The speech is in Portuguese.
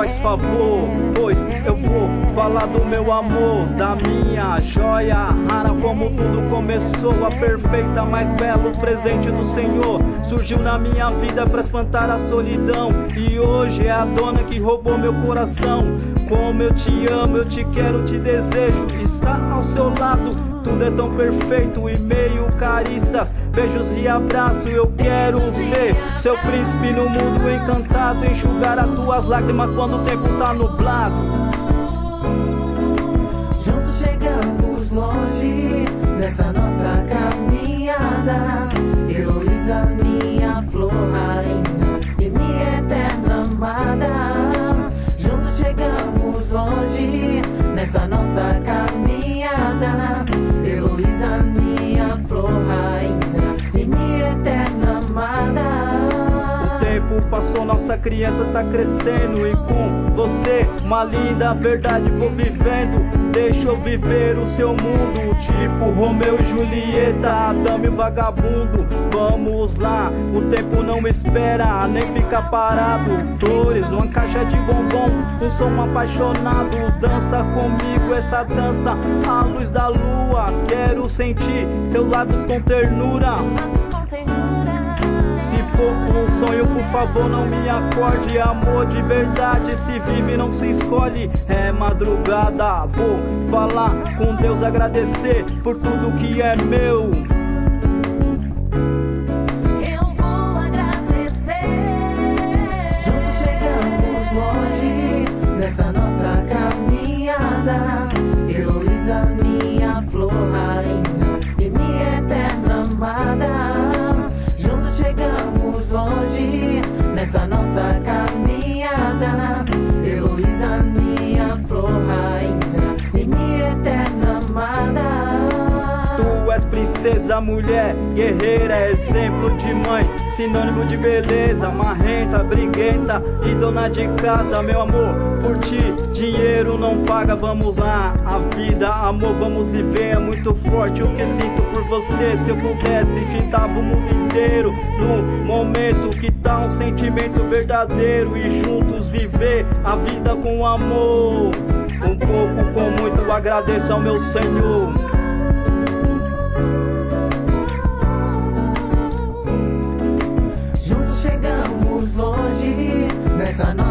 faz favor, pois eu vou falar do meu amor, da minha joia rara, como tudo começou. A perfeita, mais belo presente do Senhor surgiu na minha vida pra espantar a solidão, e hoje é a dona que roubou meu coração. Como eu te amo, eu te quero, te desejo estar ao seu lado. Tudo é tão perfeito e meio carícias, beijos e abraço. Eu quero ser seu príncipe no mundo encantado, enxugar as tuas lágrimas quando o tempo tá nublado. Juntos chegamos longe nessa nossa caminhada. Heloísa, minha flor, rainha e minha eterna amada. Juntos chegamos longe nessa nossa caminhada. Heloísa, minha flor, rainha e minha eterna amada. O tempo passou, nossa criança tá crescendo, e com você uma linda verdade vou vivendo. Deixa eu viver o seu mundo, tipo Romeu e Julieta, Adão e vagabundo. Vamos lá, o tempo não espera, nem fica parado. Flores, uma caixa de bombom, um som apaixonado. Dança comigo essa dança à luz da lua. Quero sentir teus lábios com ternura. Se for um sonho, por favor, não me acorde. Amor de verdade se vive, não se escolhe. É madrugada, vou falar com Deus, agradecer por tudo que é meu. Eu vou agradecer. Juntos chegamos longe nessa nossa caminhada. Heloísa, minha flor, rainha e minha eterna amada. Chegamos longe nessa nossa caminhada. Heloísa, minha flor, rainha e minha eterna amada. Tu és princesa, mulher, guerreira, exemplo de mãe, sinônimo de beleza, marrenta, briguenta e dona de casa. Meu amor, por ti dinheiro não paga, vamos lá. A vida, amor, vamos viver, é muito forte o que sinto por você. Se eu pudesse, tintava o mundo inteiro no momento que tá um sentimento verdadeiro, e juntos viver a vida com amor. Um pouco com muito agradeço ao meu Senhor. Juntos chegamos longe nessa